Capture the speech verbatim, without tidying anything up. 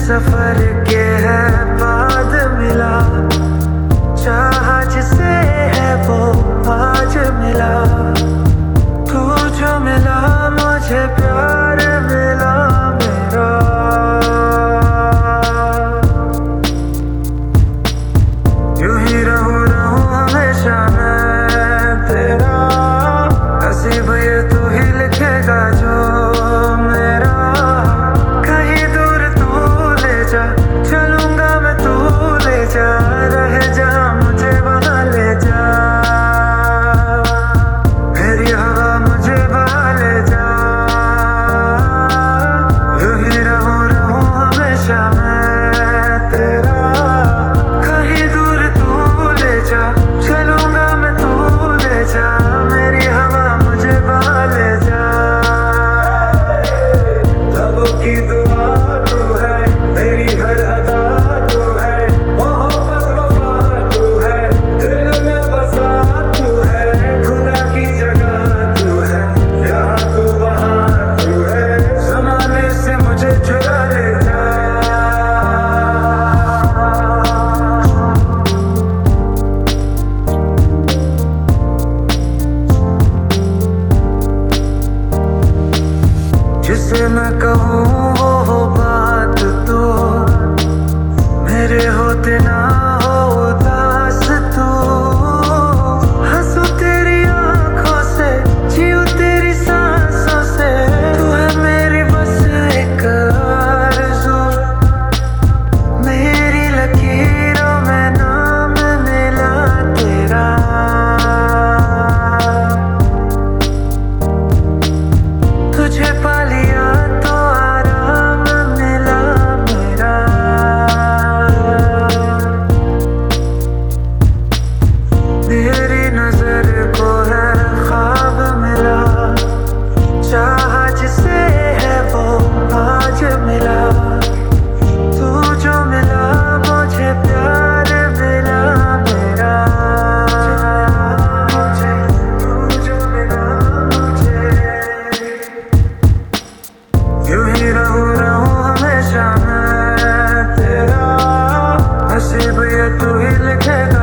सफर के है बाद मिला, चाहा जिसे है वो आज मिला। तू जो मिला मुझे प्यार मिला मेरा, यूं ही रहूं रहूं हमेशा मैं तेरा, नसीब ये तू ही लिखेगा जो मेरा। कहीं दूर तू ले जा, चलूंगा मैं तू ले जा, रह जा मुझे वहां ले जा, मेरी हवा मुझे वहां ले जा। यूं ही रहूं रहूं हमेशा मैं तेरा, कहीं दूर तू ले जा, चलूंगा मैं तू ले जा, मेरी हवा मुझे वहां ले जा। लबों की दुआ तू है, मेरी हर अदा तू है, मोहब्बत वफा तू है, दिल में बसा तू है, खुदा की जगह तू है, यहाँ तू वहाँ तू है, ज़माने से मुझे चुरा ले जा। जिसे मैं कहूँ वो बात तो मेरे होते ना हो उदास तू, हंसू तेरी आंखों से, जीऊं तेरी सांसों से, तू है मेरी बस एक आरज़ू, मेरी लकीरों में नाम मिला तेरा। तुझे पा लिया तो आराम मिला मेरा, मेरी नजर को है ख्वाब मिला, चाहा जिसे है वो आज मिला। तू जो मिला मुझे प्यार मिला मेरा, मुझे तू जो मिला मुझे, यूं ही रहूं रहूं हमेशा मैं तेरा, नसीब ये तू ही लिखेगा।